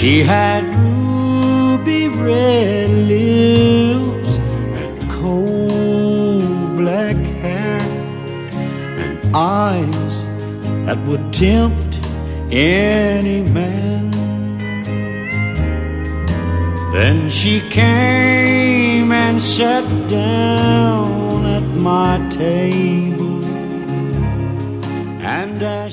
She had ruby red lips and coal black hair and eyes that would tempt any man. Then she came and sat down at my table, and as